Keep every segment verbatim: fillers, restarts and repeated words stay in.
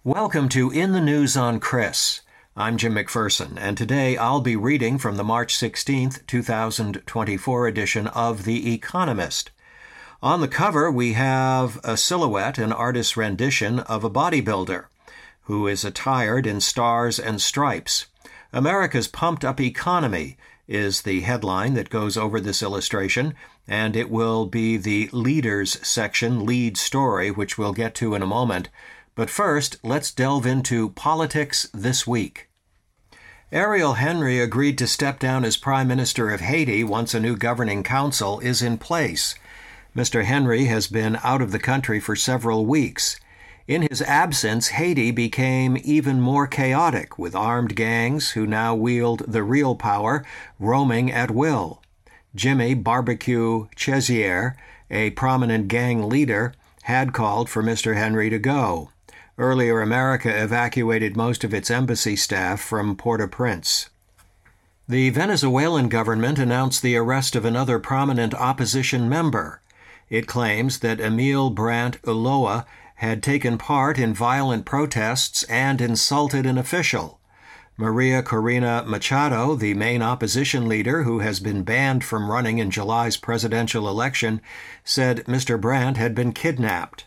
Welcome to In the News on Chris. I'm Jim McPherson, and today I'll be reading from the March sixteenth, two thousand twenty-four edition of The Economist. On the cover, we have a silhouette, an artist's rendition of a bodybuilder who is attired in stars and stripes. America's pumped-up economy is the headline that goes over this illustration, and it will be the Leaders section, lead story, which we'll get to in a moment. But first, let's delve into politics this week. Ariel Henry agreed to step down as Prime Minister of Haiti once a new governing council is in place. Mister Henry has been out of the country for several weeks. In his absence, Haiti became even more chaotic, with armed gangs who now wield the real power, roaming at will. Jimmy Barbecue Chezier, a prominent gang leader, had called for Mister Henry to go. Earlier, America evacuated most of its embassy staff from Port-au-Prince. The Venezuelan government announced the arrest of another prominent opposition member. It claims that Emil Brandt Ulloa had taken part in violent protests and insulted an official. Maria Corina Machado, the main opposition leader who has been banned from running in July's presidential election, said Mister Brandt had been kidnapped.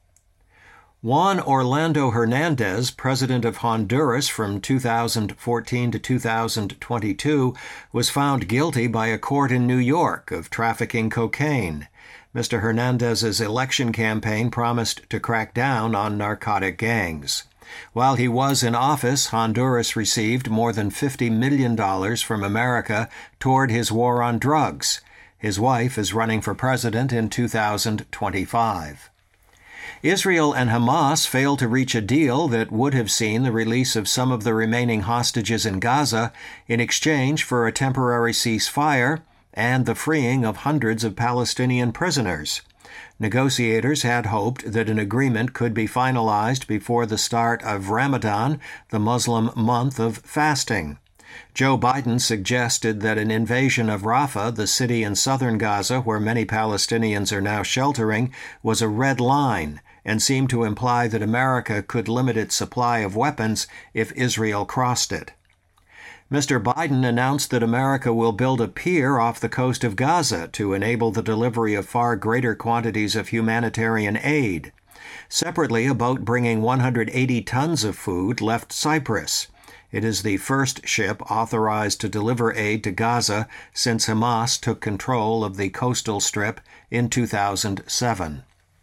Juan Orlando Hernandez, president of Honduras from two thousand fourteen to two thousand twenty-two, was found guilty by a court in New York of trafficking cocaine. Mister Hernandez's election campaign promised to crack down on narcotic gangs. While he was in office, Honduras received more than fifty million dollars from America toward his war on drugs. His wife is running for president in two thousand twenty-five. Israel and Hamas failed to reach a deal that would have seen the release of some of the remaining hostages in Gaza in exchange for a temporary ceasefire and the freeing of hundreds of Palestinian prisoners. Negotiators had hoped that an agreement could be finalized before the start of Ramadan, the Muslim month of fasting. Joe Biden suggested that an invasion of Rafah, the city in southern Gaza where many Palestinians are now sheltering, was a red line, and seemed to imply that America could limit its supply of weapons if Israel crossed it. Mister Biden announced that America will build a pier off the coast of Gaza to enable the delivery of far greater quantities of humanitarian aid. Separately, a boat bringing one hundred eighty tons of food left Cyprus. It is the first ship authorized to deliver aid to Gaza since Hamas took control of the coastal strip in two thousand seven.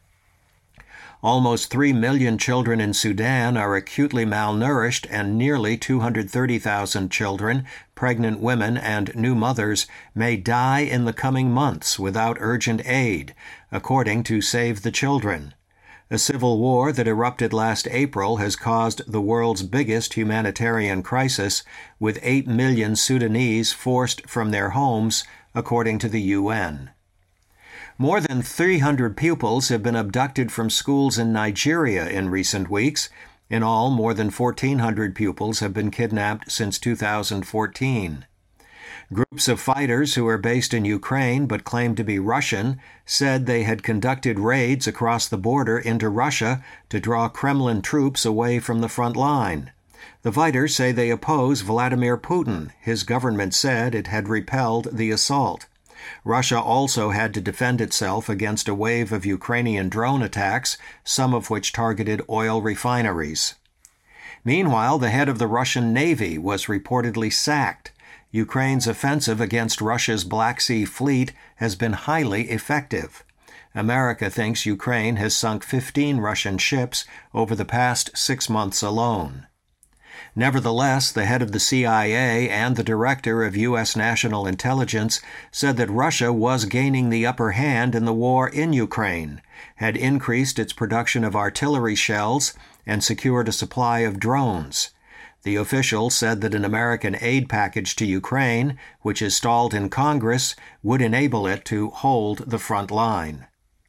Almost three million children in Sudan are acutely malnourished, and nearly two hundred thirty thousand children, pregnant women, and new mothers may die in the coming months without urgent aid, according to Save the Children. A civil war that erupted last April has caused the world's biggest humanitarian crisis, with eight million Sudanese forced from their homes, according to the U N. More than three hundred pupils have been abducted from schools in Nigeria in recent weeks. In all, more than fourteen hundred pupils have been kidnapped since two thousand fourteen. Groups of fighters who are based in Ukraine but claim to be Russian said they had conducted raids across the border into Russia to draw Kremlin troops away from the front line. The fighters say they oppose Vladimir Putin. His government said it had repelled the assault. Russia also had to defend itself against a wave of Ukrainian drone attacks, some of which targeted oil refineries. Meanwhile, the head of the Russian Navy was reportedly sacked. Ukraine's offensive against Russia's Black Sea Fleet has been highly effective. America thinks Ukraine has sunk fifteen Russian ships over the past six months alone. Nevertheless, the head of the C I A and the director of U S National Intelligence said that Russia was gaining the upper hand in the war in Ukraine, had increased its production of artillery shells, and secured a supply of drones. The official said that an American aid package to Ukraine, which is stalled in Congress, would enable it to hold the front line.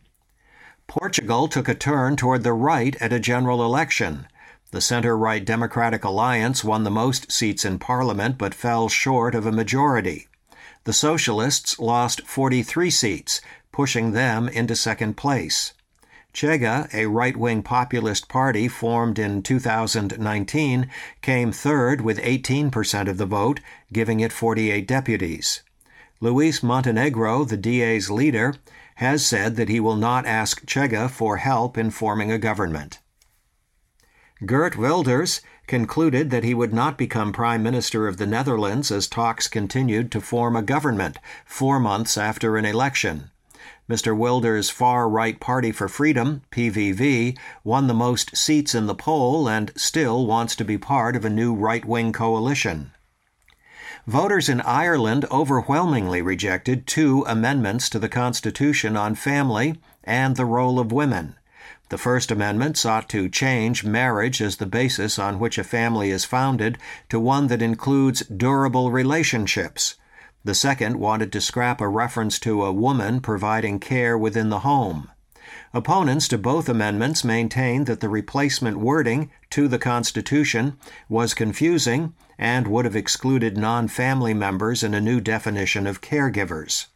Portugal took a turn toward the right at a general election. The center-right Democratic Alliance won the most seats in Parliament but fell short of a majority. The Socialists lost forty-three seats, pushing them into second place. Chega, a right-wing populist party formed in two thousand nineteen, came third with eighteen percent of the vote, giving it forty-eight deputies. Luis Montenegro, the D A's leader, has said that he will not ask Chega for help in forming a government. Geert Wilders concluded that he would not become Prime Minister of the Netherlands as talks continued to form a government four months after an election. Mister Wilders' far-right Party for Freedom, P V V, won the most seats in the poll and still wants to be part of a new right-wing coalition. Voters in Ireland overwhelmingly rejected two amendments to the Constitution on family and the role of women. The First Amendment sought to change marriage as the basis on which a family is founded to one that includes durable relationships. The second wanted to scrap a reference to a woman providing care within the home. Opponents to both amendments maintained that the replacement wording to the Constitution was confusing and would have excluded non-family members in a new definition of caregivers.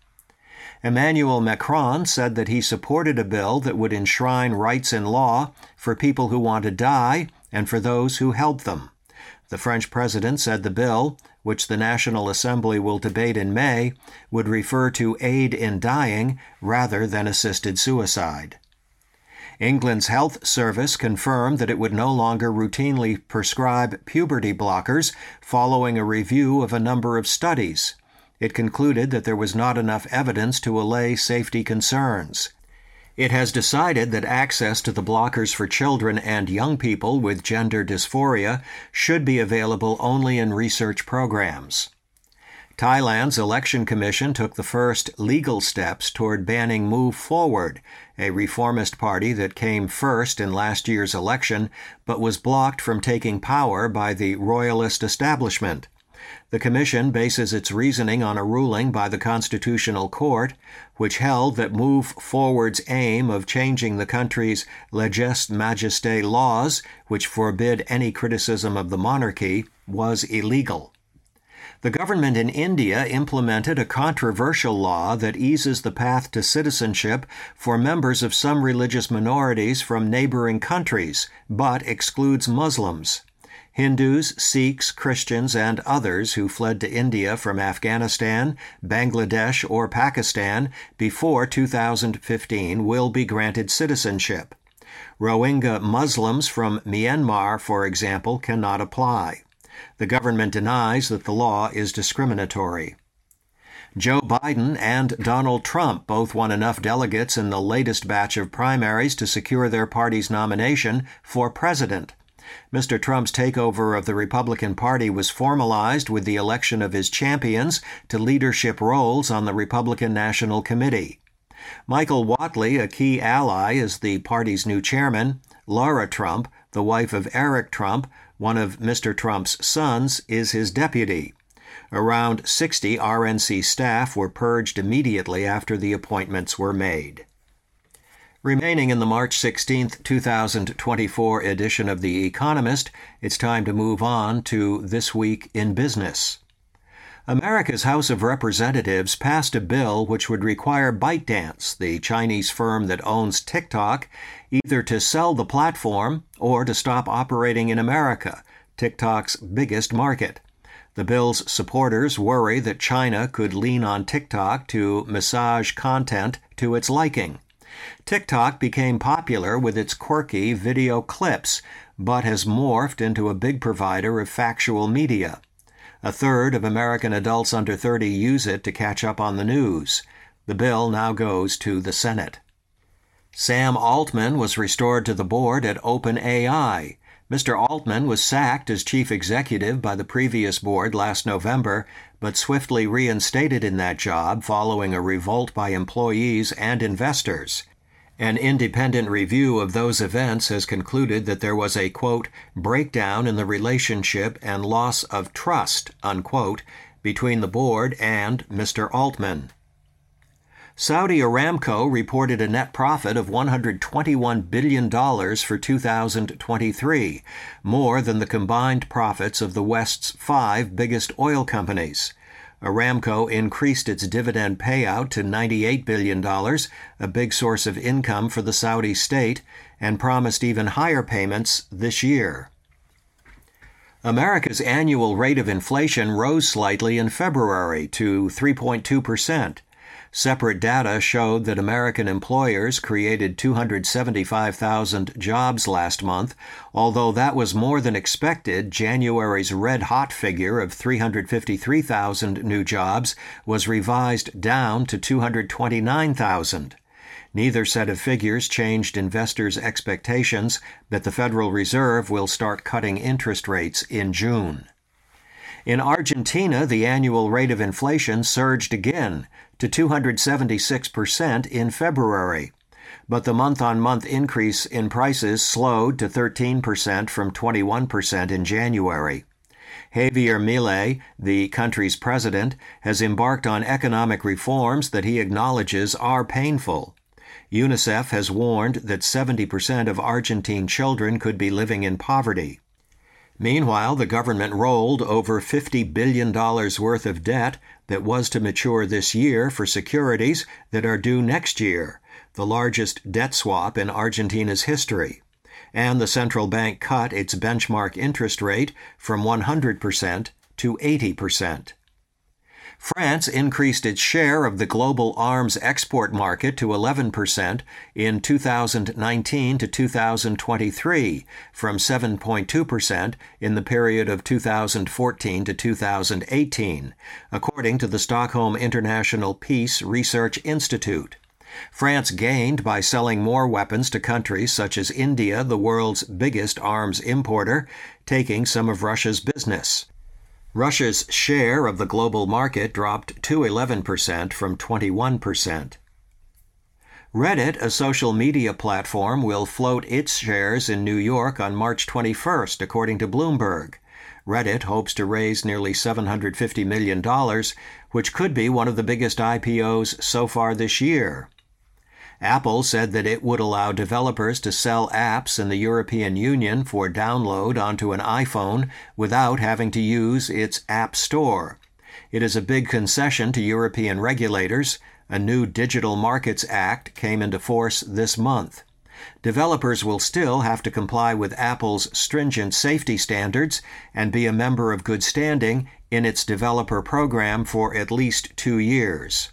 Emmanuel Macron said that he supported a bill that would enshrine rights in law for people who want to die and for those who help them. The French president said the bill, which the National Assembly will debate in May, would refer to aid in dying rather than assisted suicide. England's health service confirmed that it would no longer routinely prescribe puberty blockers following a review of a number of studies. It concluded that there was not enough evidence to allay safety concerns. It has decided that access to the blockers for children and young people with gender dysphoria should be available only in research programs. Thailand's election commission took the first legal steps toward banning Move Forward, a reformist party that came first in last year's election but was blocked from taking power by the royalist establishment. The commission bases its reasoning on a ruling by the Constitutional Court, which held that Move Forward's aim of changing the country's légiste majesté laws, which forbid any criticism of the monarchy, was illegal. The government in India implemented a controversial law that eases the path to citizenship for members of some religious minorities from neighboring countries, but excludes Muslims. Hindus, Sikhs, Christians, and others who fled to India from Afghanistan, Bangladesh, or Pakistan before two thousand fifteen will be granted citizenship. Rohingya Muslims from Myanmar, for example, cannot apply. The government denies that the law is discriminatory. Joe Biden and Donald Trump both won enough delegates in the latest batch of primaries to secure their party's nomination for president. Mister Trump's takeover of the Republican Party was formalized with the election of his champions to leadership roles on the Republican National Committee. Michael Whatley, a key ally, is the party's new chairman. Laura Trump, the wife of Eric Trump, one of Mister Trump's sons, is his deputy. Around sixty R N C staff were purged immediately after the appointments were made. Remaining in the March sixteenth, two thousand twenty-four edition of The Economist, it's time to move on to This Week in Business. America's House of Representatives passed a bill which would require ByteDance, the Chinese firm that owns TikTok, either to sell the platform or to stop operating in America, TikTok's biggest market. The bill's supporters worry that China could lean on TikTok to massage content to its liking. TikTok became popular with its quirky video clips, but has morphed into a big provider of factual media. A third of American adults under thirty use it to catch up on the news. The bill now goes to the Senate. Sam Altman was restored to the board at OpenAI. Mister Altman was sacked as chief executive by the previous board last November, but swiftly reinstated in that job following a revolt by employees and investors. An independent review of those events has concluded that there was a, quote, breakdown in the relationship and loss of trust, unquote, between the board and Mister Altman. Saudi Aramco reported a net profit of one hundred twenty-one billion dollars for two thousand twenty-three, more than the combined profits of the West's five biggest oil companies. Aramco increased its dividend payout to ninety-eight billion dollars, a big source of income for the Saudi state, and promised even higher payments this year. America's annual rate of inflation rose slightly in February to three point two percent. Separate data showed that American employers created two hundred seventy-five thousand jobs last month. Although that was more than expected, January's red-hot figure of three hundred fifty-three thousand new jobs was revised down to two hundred twenty-nine thousand. Neither set of figures changed investors' expectations that the Federal Reserve will start cutting interest rates in June. In Argentina, the annual rate of inflation surged again to two hundred seventy-six percent in February, but the month-on-month increase in prices slowed to thirteen percent from twenty-one percent in January. Javier Milei, the country's president, has embarked on economic reforms that he acknowledges are painful. UNICEF has warned that seventy percent of Argentine children could be living in poverty. Meanwhile, the government rolled over fifty billion dollars worth of debt that was to mature this year for securities that are due next year, the largest debt swap in Argentina's history. And the central bank cut its benchmark interest rate from one hundred percent to eighty percent. France increased its share of the global arms export market to eleven percent in two thousand nineteen to two thousand twenty-three, from seven point two percent in the period of two thousand fourteen to two thousand eighteen, according to the Stockholm International Peace Research Institute. France gained by selling more weapons to countries such as India, the world's biggest arms importer, taking some of Russia's business. Russia's share of the global market dropped to eleven percent from twenty-one percent. Reddit, a social media platform, will float its shares in New York on March twenty-first, according to Bloomberg. Reddit hopes to raise nearly seven hundred fifty million dollars, which could be one of the biggest I P Os so far this year. Apple said that it would allow developers to sell apps in the European Union for download onto an iPhone without having to use its App Store. It is a big concession to European regulators. A new Digital Markets Act came into force this month. Developers will still have to comply with Apple's stringent safety standards and be a member of good standing in its developer program for at least two years.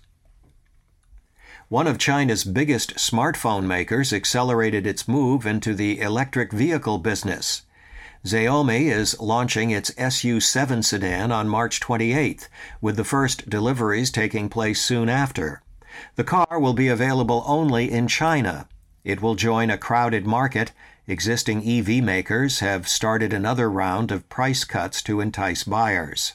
One of China's biggest smartphone makers accelerated its move into the electric vehicle business. Xiaomi is launching its S U seven sedan on March twenty-eighth, with the first deliveries taking place soon after. The car will be available only in China. It will join a crowded market. Existing E V makers have started another round of price cuts to entice buyers.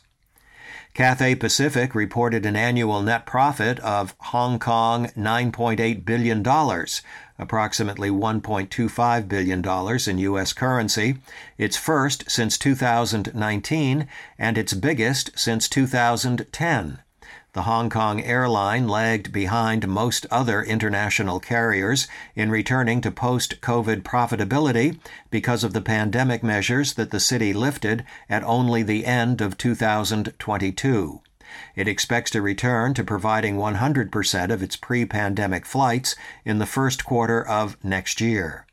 Cathay Pacific reported an annual net profit of Hong Kong nine point eight billion dollars, approximately one point two five billion dollars in U S currency, its first since two thousand nineteen and its biggest since two thousand ten. The Hong Kong airline lagged behind most other international carriers in returning to post-COVID profitability because of the pandemic measures that the city lifted at only the end of two thousand twenty-two. It expects to return to providing one hundred percent of its pre-pandemic flights in the first quarter of next year.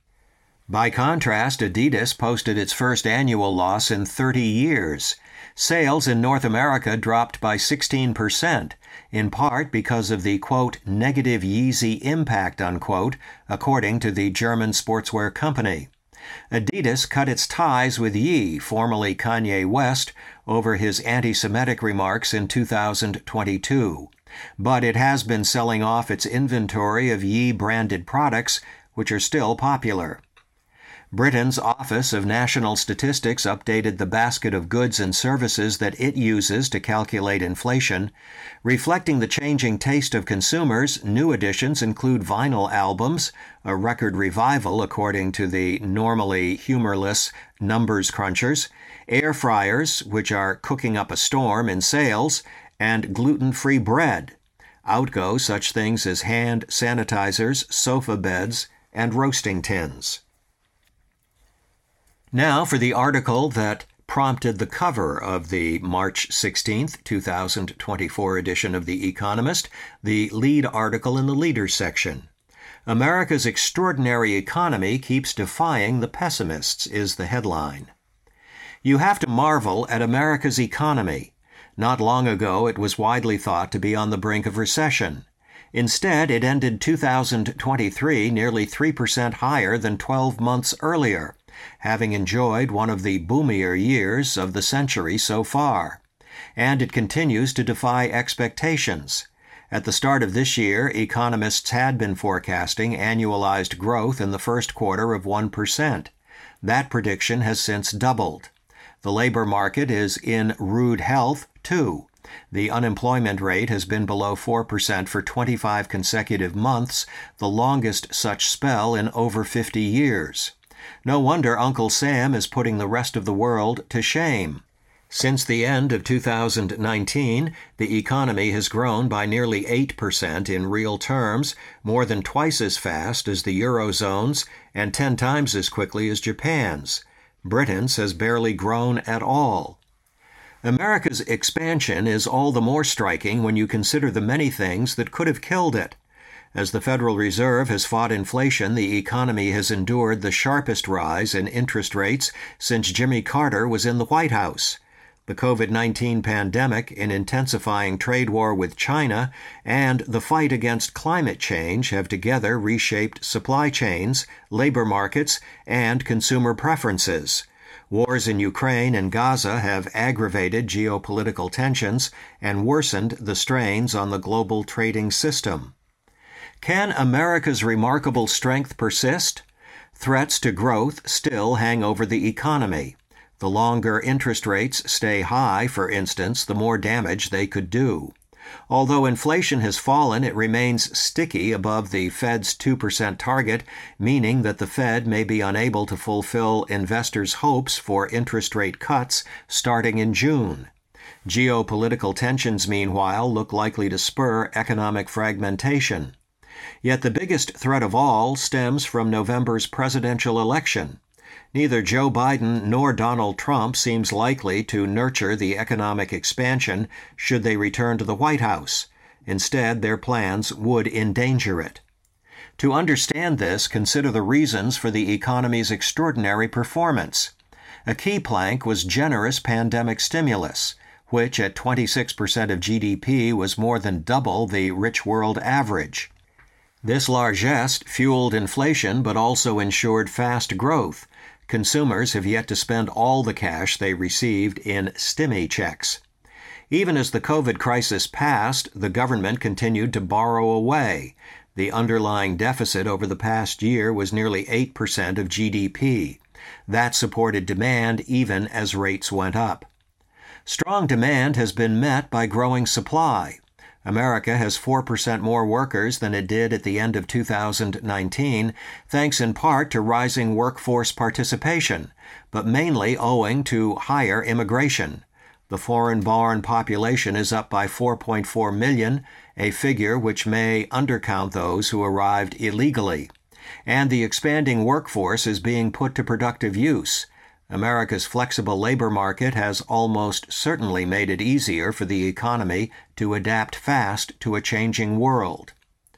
By contrast, Adidas posted its first annual loss in thirty years. Sales in North America dropped by sixteen percent, in part because of the, quote, negative Yeezy impact, unquote, according to the German sportswear company. Adidas cut its ties with Ye, formerly Kanye West, over his anti-Semitic remarks in two thousand twenty-two. But it has been selling off its inventory of Ye-branded products, which are still popular. Britain's Office of National Statistics updated the basket of goods and services that it uses to calculate inflation. Reflecting the changing taste of consumers, new additions include vinyl albums, a record revival according to the normally humorless numbers crunchers, air fryers, which are cooking up a storm in sales, and gluten-free bread. Out go such things as hand sanitizers, sofa beds, and roasting tins. Now for the article that prompted the cover of the March sixteenth, two thousand twenty-four edition of The Economist, the lead article in the Leaders section. "America's Extraordinary Economy Keeps Defying the Pessimists" is the headline. You have to marvel at America's economy. Not long ago, it was widely thought to be on the brink of recession. Instead, it ended two thousand twenty-three nearly three percent higher than twelve months earlier, having enjoyed one of the boomier years of the century so far. And it continues to defy expectations. At the start of this year, economists had been forecasting annualized growth in the first quarter of one percent. That prediction has since doubled. The labor market is in rude health, too. The unemployment rate has been below four percent for twenty-five consecutive months, the longest such spell in over fifty years. No wonder Uncle Sam is putting the rest of the world to shame. Since the end of two thousand nineteen, the economy has grown by nearly eight percent in real terms, more than twice as fast as the Eurozone's and ten times as quickly as Japan's. Britain's has barely grown at all. America's expansion is all the more striking when you consider the many things that could have killed it. As the Federal Reserve has fought inflation, the economy has endured the sharpest rise in interest rates since Jimmy Carter was in the White House. The COVID nineteen pandemic, an intensifying trade war with China, and the fight against climate change have together reshaped supply chains, labor markets, and consumer preferences. Wars in Ukraine and Gaza have aggravated geopolitical tensions and worsened the strains on the global trading system. Can America's remarkable strength persist? Threats to growth still hang over the economy. The longer interest rates stay high, for instance, the more damage they could do. Although inflation has fallen, it remains sticky above the Fed's two percent target, meaning that the Fed may be unable to fulfill investors' hopes for interest rate cuts starting in June. Geopolitical tensions, meanwhile, look likely to spur economic fragmentation. Yet the biggest threat of all stems from November's presidential election. Neither Joe Biden nor Donald Trump seems likely to nurture the economic expansion should they return to the White House. Instead, their plans would endanger it. To understand this, consider the reasons for the economy's extraordinary performance. A key plank was generous pandemic stimulus, which at twenty-six percent of G D P was more than double the rich world average. This largesse fueled inflation but also ensured fast growth. Consumers have yet to spend all the cash they received in stimmy checks. Even as the COVID crisis passed, the government continued to borrow away. The underlying deficit over the past year was nearly eight percent of G D P. That supported demand even as rates went up. Strong demand has been met by growing supply. America has four percent more workers than it did at the end of two thousand nineteen, thanks in part to rising workforce participation, but mainly owing to higher immigration. The foreign-born population is up by four point four million, a figure which may undercount those who arrived illegally. And the expanding workforce is being put to productive use. America's flexible labor market has almost certainly made it easier for the economy to adapt fast to a changing world.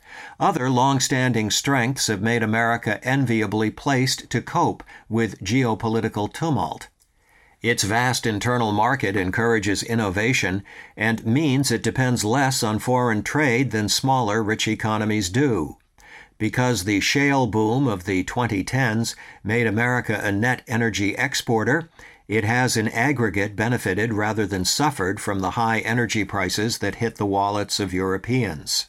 Other long-standing strengths have made America enviably placed to cope with geopolitical tumult. Its vast internal market encourages innovation and means it depends less on foreign trade than smaller, rich economies do. Because the shale boom of the twenty tens made America a net energy exporter, it has in aggregate benefited rather than suffered from the high energy prices that hit the wallets of Europeans.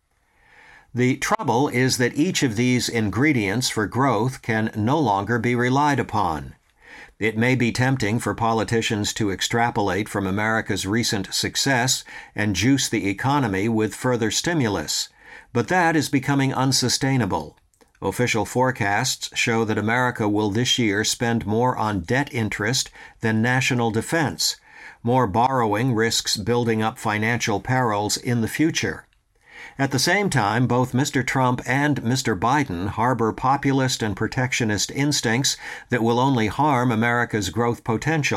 The trouble is that each of these ingredients for growth can no longer be relied upon. It may be tempting for politicians to extrapolate from America's recent success and juice the economy with further stimulus. But that is becoming unsustainable. Official forecasts show that America will this year spend more on debt interest than national defense. More borrowing risks building up financial perils in the future. At the same time, both Mister Trump and Mister Biden harbor populist and protectionist instincts that will only harm America's growth potential.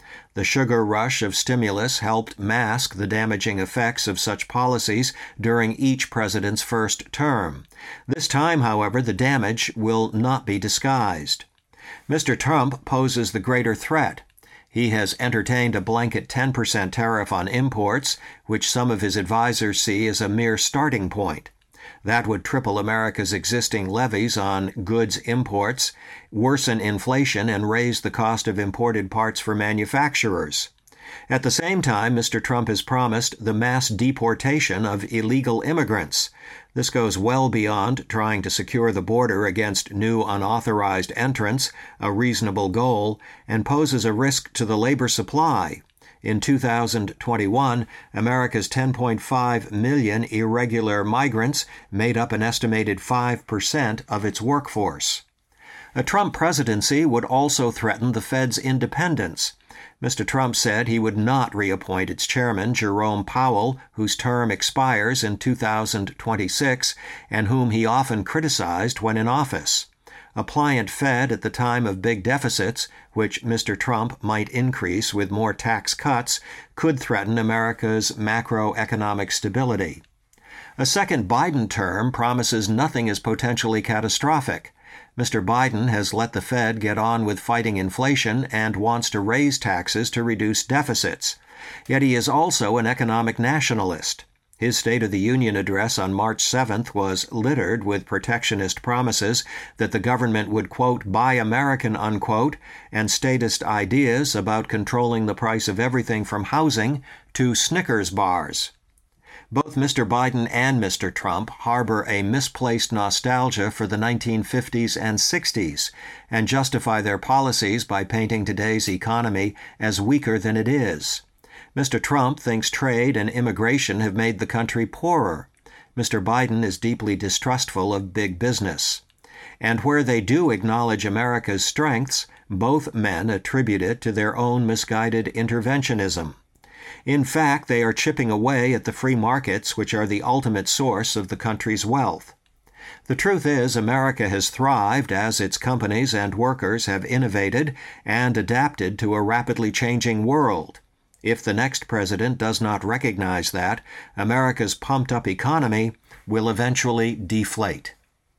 The sugar rush of stimulus helped mask the damaging effects of such policies during each president's first term. This time, however, the damage will not be disguised. Mister Trump poses the greater threat. He has entertained a blanket ten percent tariff on imports, which some of his advisers see as a mere starting point. That would triple America's existing levies on goods imports, worsen inflation, and raise the cost of imported parts for manufacturers. At the same time, Mister Trump has promised the mass deportation of illegal immigrants. This goes well beyond trying to secure the border against new unauthorized entrants, a reasonable goal, and poses a risk to the labor supply. In two thousand twenty-one, America's ten point five million irregular migrants made up an estimated five percent of its workforce. A Trump presidency would also threaten the Fed's independence. Mister Trump said he would not reappoint its chairman, Jerome Powell, whose term expires in two thousand twenty-six, and whom he often criticized when in office. A pliant Fed at the time of big deficits, which Mister Trump might increase with more tax cuts, could threaten America's macroeconomic stability. A second Biden term promises nothing as potentially catastrophic. Mister Biden has let the Fed get on with fighting inflation and wants to raise taxes to reduce deficits. Yet he is also an economic nationalist. His State of the Union address on March seventh was littered with protectionist promises that the government would, quote, buy American, unquote, and statist ideas about controlling the price of everything from housing to Snickers bars. Both Mister Biden and Mister Trump harbor a misplaced nostalgia for the nineteen fifties and sixties and justify their policies by painting today's economy as weaker than it is. Mister Trump thinks trade and immigration have made the country poorer. Mister Biden is deeply distrustful of big business. And where they do acknowledge America's strengths, both men attribute it to their own misguided interventionism. In fact, they are chipping away at the free markets, which are the ultimate source of the country's wealth. The truth is, America has thrived as its companies and workers have innovated and adapted to a rapidly changing world. If the next president does not recognize that, America's pumped-up economy will eventually deflate.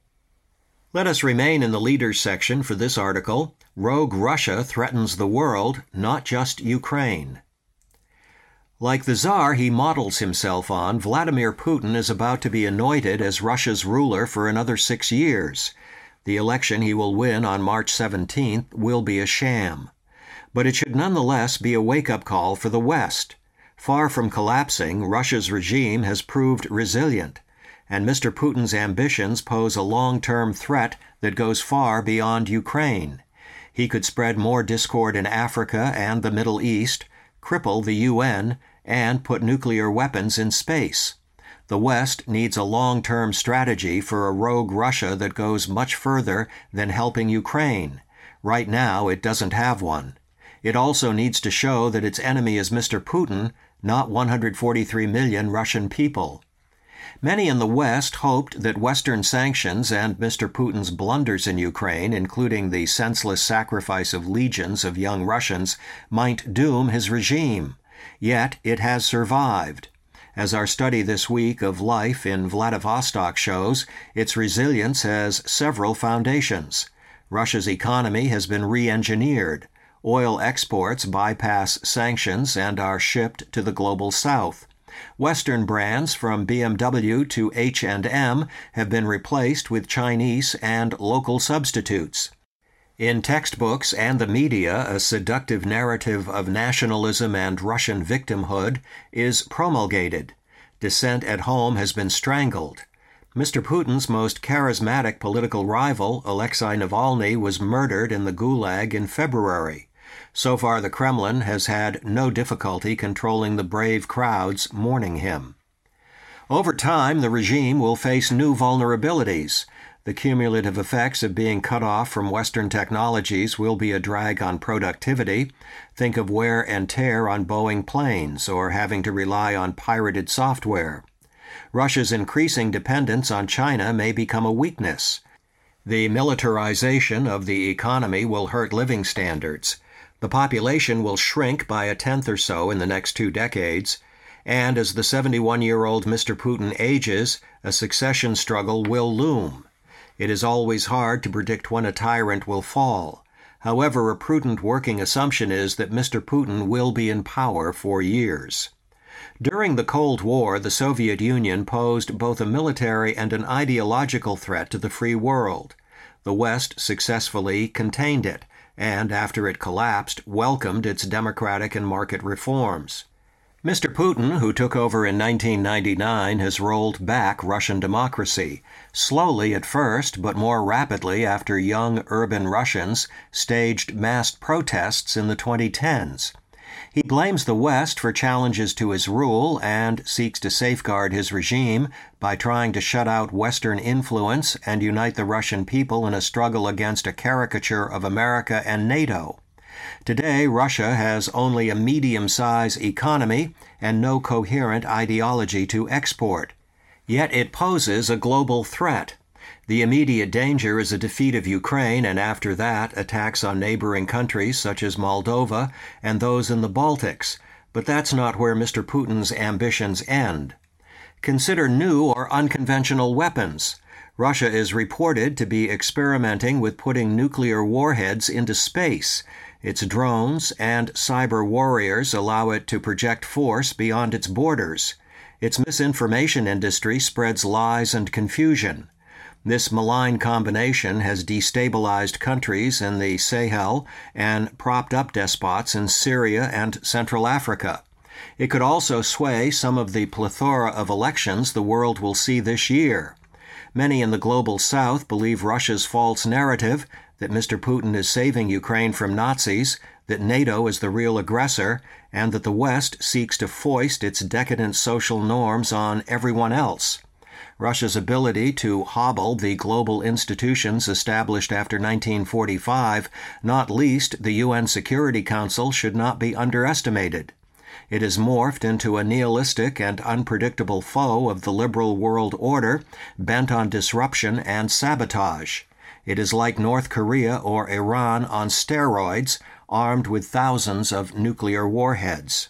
Let us remain in the leaders section for this article. Rogue Russia threatens the world, not just Ukraine. Like the Tsar he models himself on, Vladimir Putin is about to be anointed as Russia's ruler for another six years. The election he will win on March seventeenth will be a sham. But it should nonetheless be a wake-up call for the West. Far from collapsing, Russia's regime has proved resilient, and Mister Putin's ambitions pose a long-term threat that goes far beyond Ukraine. He could spread more discord in Africa and the Middle East, cripple the U N, and put nuclear weapons in space. The West needs a long-term strategy for a rogue Russia that goes much further than helping Ukraine. Right now, it doesn't have one. It also needs to show that its enemy is Mister Putin, not one hundred forty-three million Russian people. Many in the West hoped that Western sanctions and Mister Putin's blunders in Ukraine, including the senseless sacrifice of legions of young Russians, might doom his regime. Yet it has survived. As our study this week of life in Vladivostok shows, its resilience has several foundations. Russia's economy has been re-engineered. Oil exports bypass sanctions and are shipped to the global south. Western brands from B M W to H and M have been replaced with Chinese and local substitutes. In textbooks and the media, a seductive narrative of nationalism and Russian victimhood is promulgated. Dissent at home has been strangled. Mister Putin's most charismatic political rival, Alexei Navalny, was murdered in the Gulag in February. So far, the Kremlin has had no difficulty controlling the brave crowds mourning him. Over time, the regime will face new vulnerabilities. The cumulative effects of being cut off from Western technologies will be a drag on productivity. Think of wear and tear on Boeing planes or having to rely on pirated software. Russia's increasing dependence on China may become a weakness. The militarization of the economy will hurt living standards. The population will shrink by a tenth or so in the next two decades, and as the seventy-one-year-old Mister Putin ages, a succession struggle will loom. It is always hard to predict when a tyrant will fall. However, a prudent working assumption is that Mister Putin will be in power for years. During the Cold War, the Soviet Union posed both a military and an ideological threat to the free world. The West successfully contained it, and after it collapsed, welcomed its democratic and market reforms. Mister Putin, who took over in nineteen ninety-nine, has rolled back Russian democracy, slowly at first, but more rapidly after young urban Russians staged massed protests in the twenty tens. He blames the West for challenges to his rule and seeks to safeguard his regime by trying to shut out Western influence and unite the Russian people in a struggle against a caricature of America and NATO. Today, Russia has only a medium-sized economy and no coherent ideology to export. Yet it poses a global threat. The immediate danger is a defeat of Ukraine, and after that, attacks on neighboring countries such as Moldova and those in the Baltics. But that's not where Mister Putin's ambitions end. Consider new or unconventional weapons. Russia is reported to be experimenting with putting nuclear warheads into space. Its drones and cyber warriors allow it to project force beyond its borders. Its misinformation industry spreads lies and confusion. This malign combination has destabilized countries in the Sahel and propped up despots in Syria and Central Africa. It could also sway some of the plethora of elections the world will see this year. Many in the global South believe Russia's false narrative that Mister Putin is saving Ukraine from Nazis, that NATO is the real aggressor, and that the West seeks to foist its decadent social norms on everyone else. Russia's ability to hobble the global institutions established after nineteen forty-five, not least the U N Security Council, should not be underestimated. It has morphed into a nihilistic and unpredictable foe of the liberal world order, bent on disruption and sabotage. It is like North Korea or Iran on steroids, armed with thousands of nuclear warheads.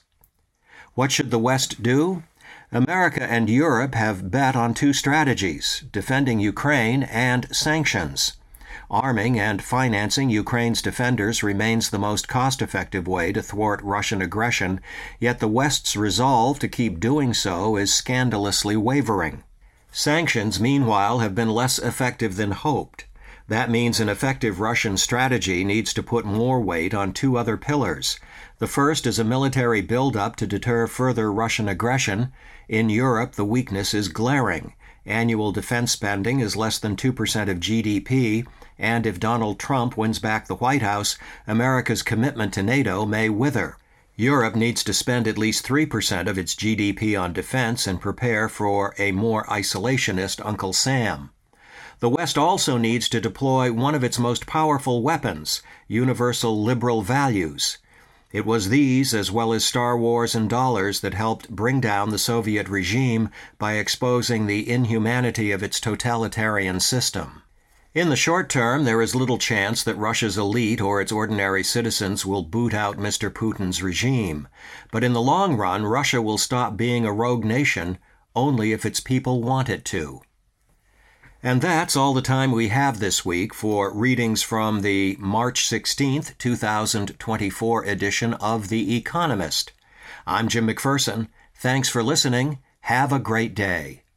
What should the West do? America and Europe have bet on two strategies: defending Ukraine and sanctions. Arming and financing Ukraine's defenders remains the most cost-effective way to thwart Russian aggression, yet the West's resolve to keep doing so is scandalously wavering. Sanctions, meanwhile, have been less effective than hoped. That means an effective Russian strategy needs to put more weight on two other pillars. The first is a military buildup to deter further Russian aggression. In Europe, the weakness is glaring. Annual defense spending is less than two percent of G D P, and if Donald Trump wins back the White House, America's commitment to NATO may wither. Europe needs to spend at least three percent of its G D P on defense and prepare for a more isolationist Uncle Sam. The West also needs to deploy one of its most powerful weapons, universal liberal values. It was these, as well as Star Wars and dollars, that helped bring down the Soviet regime by exposing the inhumanity of its totalitarian system. In the short term, there is little chance that Russia's elite or its ordinary citizens will boot out Mister Putin's regime. But in the long run, Russia will stop being a rogue nation only if its people want it to. And that's all the time we have this week for readings from the March sixteenth, two thousand twenty-four edition of The Economist. I'm Jim McPherson. Thanks for listening. Have a great day.